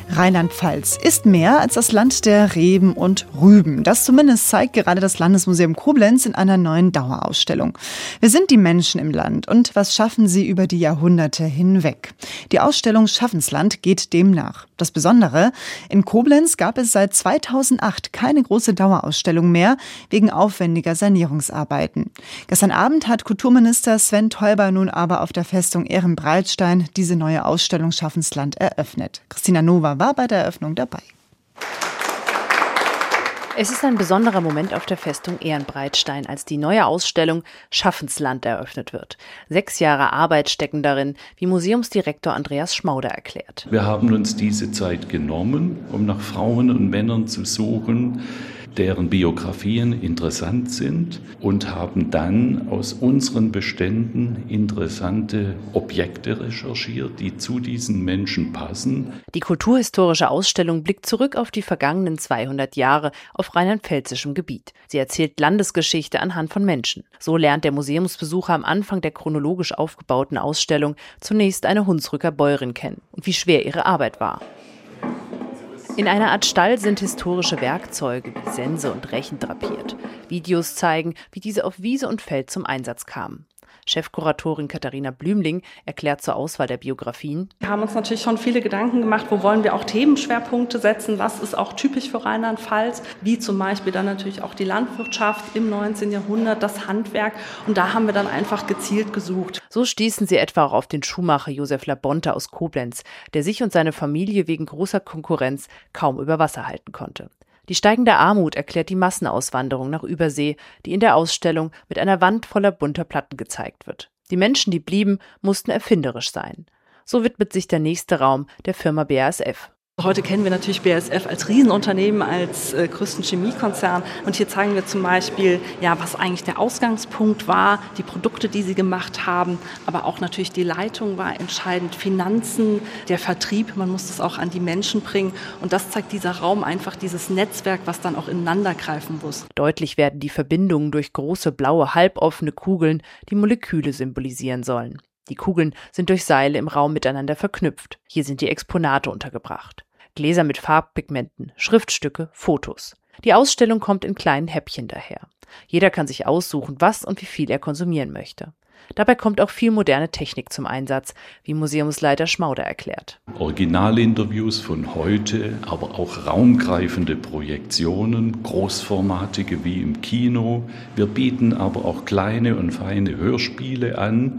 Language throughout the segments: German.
Rheinland-Pfalz ist mehr als das Land der Reben und Rüben. Das zumindest zeigt gerade das Landesmuseum Koblenz in einer neuen Dauerausstellung. Wer sind die Menschen im Land und was schaffen sie über die Jahrhunderte hinweg? Die Ausstellung Schaffensland geht dem nach. Das Besondere: In Koblenz gab es seit 2008 keine große Dauerausstellung mehr wegen aufwendiger Sanierungsarbeiten. Gestern Abend hat Kulturminister Sven Teuber nun aber auf der Festung Ehrenbreitstein diese neue Ausstellung Schaffensland eröffnet. Christina Nova war bei der Eröffnung dabei. Es ist ein besonderer Moment auf der Festung Ehrenbreitstein, als die neue Ausstellung Schaffensland eröffnet wird. 6 Jahre Arbeit stecken darin, wie Museumsdirektor Andreas Schmauder erklärt. Wir haben uns diese Zeit genommen, um nach Frauen und Männern zu suchen, deren Biografien interessant sind, und haben dann aus unseren Beständen interessante Objekte recherchiert, die zu diesen Menschen passen. Die kulturhistorische Ausstellung blickt zurück auf die vergangenen 200 Jahre auf rheinland-pfälzischem Gebiet. Sie erzählt Landesgeschichte anhand von Menschen. So lernt der Museumsbesucher am Anfang der chronologisch aufgebauten Ausstellung zunächst eine Hunsrücker Bäuerin kennen und wie schwer ihre Arbeit war. In einer Art Stall sind historische Werkzeuge wie Sense und Rechen drapiert. Videos zeigen, wie diese auf Wiese und Feld zum Einsatz kamen. Chefkuratorin Katharina Blümling erklärt zur Auswahl der Biografien: Wir haben uns natürlich schon viele Gedanken gemacht, wo wollen wir auch Themenschwerpunkte setzen, was ist auch typisch für Rheinland-Pfalz, wie zum Beispiel dann natürlich auch die Landwirtschaft im 19. Jahrhundert, das Handwerk, und da haben wir dann einfach gezielt gesucht. So stießen sie etwa auch auf den Schuhmacher Josef Labonte aus Koblenz, der sich und seine Familie wegen großer Konkurrenz kaum über Wasser halten konnte. Die steigende Armut erklärt die Massenauswanderung nach Übersee, die in der Ausstellung mit einer Wand voller bunter Platten gezeigt wird. Die Menschen, die blieben, mussten erfinderisch sein. So widmet sich der nächste Raum der Firma BASF. Heute kennen wir natürlich BASF als Riesenunternehmen, als größten Chemiekonzern. Und hier zeigen wir zum Beispiel, was eigentlich der Ausgangspunkt war, die Produkte, die sie gemacht haben. Aber auch natürlich die Leitung war entscheidend, Finanzen, der Vertrieb, man muss das auch an die Menschen bringen. Und das zeigt dieser Raum einfach, dieses Netzwerk, was dann auch ineinander greifen muss. Deutlich werden die Verbindungen durch große, blaue, halboffene Kugeln, die Moleküle symbolisieren sollen. Die Kugeln sind durch Seile im Raum miteinander verknüpft. Hier sind die Exponate untergebracht. Gläser mit Farbpigmenten, Schriftstücke, Fotos. Die Ausstellung kommt in kleinen Häppchen daher. Jeder kann sich aussuchen, was und wie viel er konsumieren möchte. Dabei kommt auch viel moderne Technik zum Einsatz, wie Museumsleiter Schmauder erklärt. Originalinterviews von heute, aber auch raumgreifende Projektionen, großformatige wie im Kino. Wir bieten aber auch kleine und feine Hörspiele an.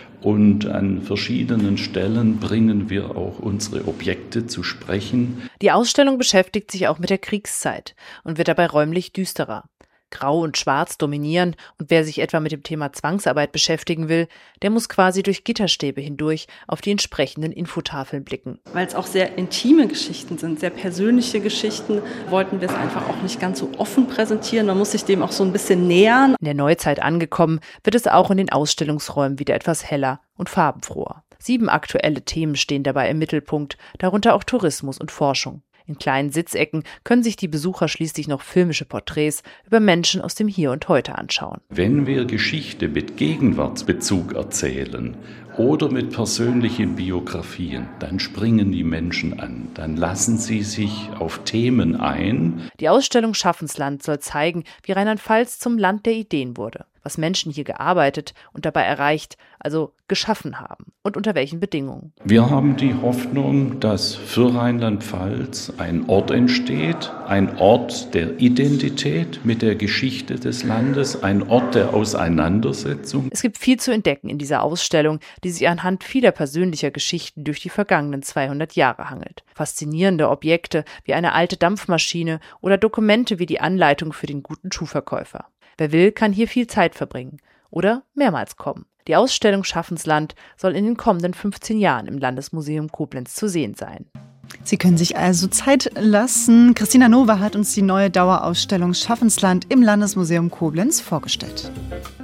Und an verschiedenen Stellen bringen wir auch unsere Objekte zu sprechen. Die Ausstellung beschäftigt sich auch mit der Kriegszeit und wird dabei räumlich düsterer. Grau und Schwarz dominieren, und wer sich etwa mit dem Thema Zwangsarbeit beschäftigen will, der muss quasi durch Gitterstäbe hindurch auf die entsprechenden Infotafeln blicken. Weil es auch sehr intime Geschichten sind, sehr persönliche Geschichten, wollten wir es einfach auch nicht ganz so offen präsentieren. Man muss sich dem auch so ein bisschen nähern. In der Neuzeit angekommen, wird es auch in den Ausstellungsräumen wieder etwas heller und farbenfroher. 7 aktuelle Themen stehen dabei im Mittelpunkt, darunter auch Tourismus und Forschung. In kleinen Sitzecken können sich die Besucher schließlich noch filmische Porträts über Menschen aus dem Hier und Heute anschauen. Wenn wir Geschichte mit Gegenwartsbezug erzählen oder mit persönlichen Biografien, dann springen die Menschen an, dann lassen sie sich auf Themen ein. Die Ausstellung Schaffensland soll zeigen, wie Rheinland-Pfalz zum Land der Ideen wurde, was Menschen hier gearbeitet und dabei erreicht, also geschaffen haben, und unter welchen Bedingungen. Wir haben die Hoffnung, dass für Rheinland-Pfalz ein Ort entsteht, ein Ort der Identität mit der Geschichte des Landes, ein Ort der Auseinandersetzung. Es gibt viel zu entdecken in dieser Ausstellung, die sich anhand vieler persönlicher Geschichten durch die vergangenen 200 Jahre hangelt. Faszinierende Objekte wie eine alte Dampfmaschine oder Dokumente wie die Anleitung für den guten Schuhverkäufer. Wer will, kann hier viel Zeit verbringen oder mehrmals kommen. Die Ausstellung Schaffensland soll in den kommenden 15 Jahren im Landesmuseum Koblenz zu sehen sein. Sie können sich also Zeit lassen. Christina Nova hat uns die neue Dauerausstellung Schaffensland im Landesmuseum Koblenz vorgestellt.